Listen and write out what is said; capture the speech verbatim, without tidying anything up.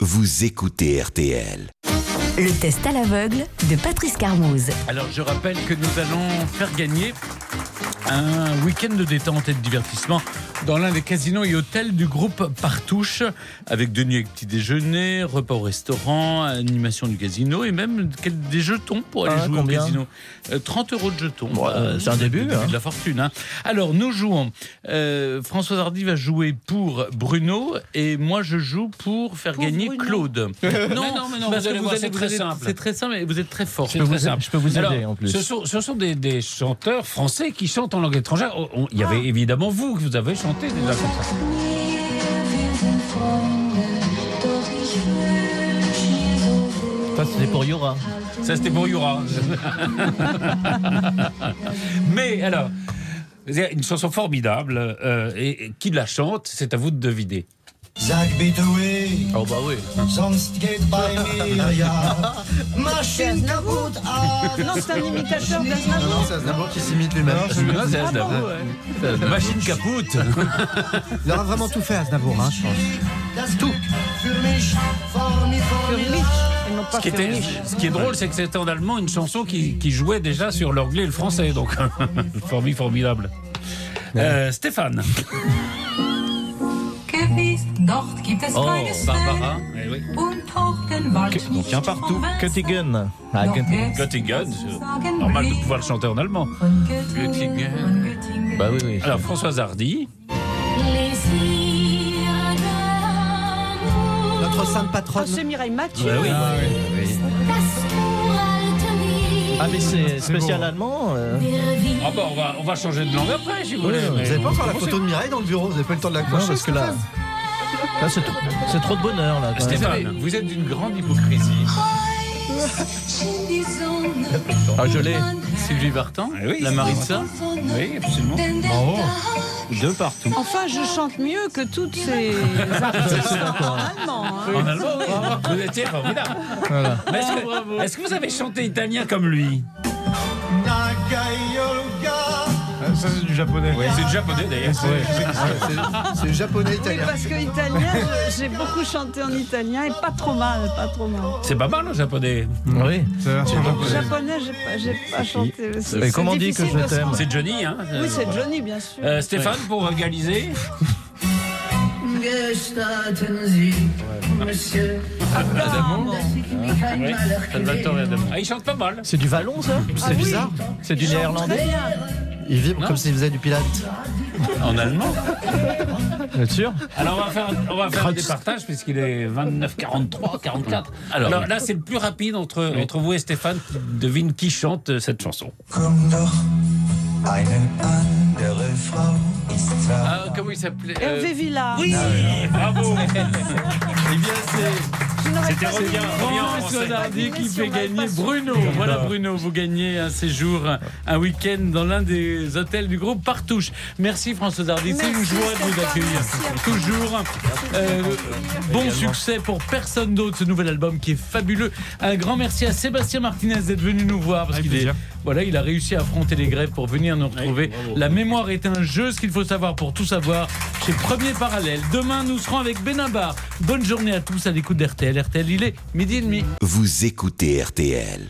Vous écoutez R T L. Le test à l'aveugle de Patrice Carmouze. Alors je rappelle que nous allons faire gagner un week-end de détente et de divertissement dans l'un des casinos et hôtels du groupe Partouche, avec de nuit avec petit déjeuner, repas au restaurant, animation du casino et même des jetons pour aller ah, jouer combien au casino. Euh, trente euros de jetons. Bon, euh, c'est un début. début hein. de la fortune. Hein. Alors nous jouons. Euh, Françoise Hardy va jouer pour Bruno et moi je joue pour faire pour gagner Bruno. Claude. non, non, mais non, parce vous allez que voir, allez- c'est vous très allez- simple. C'est très simple et vous êtes très fort. Je peux, vous, simple. je peux vous aider Alors, en plus. Ce sont, ce sont des, des chanteurs français qui chantent en langue étrangère. Oh, on- Il y avait évidemment vous que vous avez chanté déjà comme ça. Ça, c'était pour Yora. Ça, c'était pour Yura. Mais alors, c'est une chanson formidable. euh, et, et qui la chante, c'est à vous de deviner. Sag bitte oui, Oh bah oui. sonst geht bei mir ja Maschinen kaputt ah. Non, c'est un imitateur Non, d'Aznavour. c'est Aznavour qui s'imite lui-même. Celui-là, c'est Aznavour. ouais. Machine capoute. Il aura vraiment tout fait, Aznavour, hein, je pense. Das tout für mich vor mir vor Für mir mich, et non pas Ce qui, für était, mich. ce qui est drôle, c'est que c'était en allemand une chanson qui, qui jouait déjà sur l'anglais et le français. Donc, formi- formidable. Euh, Stéphane. Gewiss, dort gibt es Oh, keines Barbara. Eh oui. und auch den Wald Donc nicht un partout. von West. Göttingen. Ah, Doch Göttingen. jetzt Göttingen. sagen C'est normal de wir pouvoir le chanter en allemand. von Göttingen, Göttingen. von Göttingen. Bah oui, oui. Alors, Françoise Hardy. Les îles d'amour, Notre sainte Ah, patronne. c'est Mireille Mathieu. Ouais, oui. das uralte Lied Ah, mais c'est spécial allemand. euh. der Wind. Ah bah on va, on va changer de langue après si vous voulez. Ouais, mais- Vous avez pas encore la photo de Mireille dans le bureau? Vous avez pas eu le temps de la Non, cocher? parce que là, là c'est, trop, c'est trop de bonheur là. quand même. Stéphane. Vous êtes d'une grande hypocrisie. Schien die Sonne Ah, je l'ai. Sylvie Vartan, Eh oui, la Maritza. Oui, absolument. denn der Tag De partout. Enfin, je chante mieux que toutes ces artistes allemands. hein. En allemand, vous étiez formidable. Voilà. Mais Est-ce que, est-ce que vous avez chanté italien comme lui? Nagayolga Ça, c'est du japonais. C'est du japonais d'ailleurs. C'est le japonais Oui, italien. parce que italien, je- j'ai beaucoup chanté en italien et pas trop mal, pas trop mal. C'est pas mal le japonais. Oui. C'est la version japonaise. Japonais, j'ai pas, j'ai pas chanté. C'est- Et c'est comment on dit que difficile je de se t'aime? rendre- C'est Johnny, hein? Oui, c'est Johnny, bien sûr. Euh, Stéphane, pour égaliser. Gestatten Sie, Monsieur, Adamo. dass ich mich einmal Salvatore Adamo. Ah, il chante pas mal. C'est du vallon ça? C'est bizarre. C'est du néerlandais. Très bien. Il vibre comme s'il faisait du pilate. En allemand. Vous êtes sûr? Alors on va faire, on va faire un départage puisqu'il est vingt-neuf quarante-trois, quarante-quatre. Alors, Alors, là, c'est le plus rapide entre, entre vous et Stéphane qui devine qui chante cette chanson. Komm doch, eine andere Frau ist zwar Ah, comment il s'appelait euh, Hervé Villard. Oui, bravo. Eh bien, c'est Je n'aurais C'était pas revient, deviné. revient en François français. Hardy qui fait On va gagner pas Bruno. Voilà Bruno, vous gagnez un séjour, un week-end dans l'un des hôtels du groupe Partouche. Merci François Hardy, c'est une Merci, joie de vous Stéphane. accueillir. Merci à vous. Toujours. Euh, bon succès pour personne d'autre, ce nouvel album qui est fabuleux. Un grand merci à Sébastien Martinez d'être venu nous voir parce Avec qu'il est, plaisir. voilà, il a réussi à affronter les grèves pour venir nous retrouver. bravo. La mémoire est un jeu, ce qu'il faut savoir pour tout savoir chez Premier Parallèle. Demain, nous serons avec Benabar. Bonne journée à tous à l'écoute d'R T L. R T L, il est midi et demi. Vous écoutez R T L.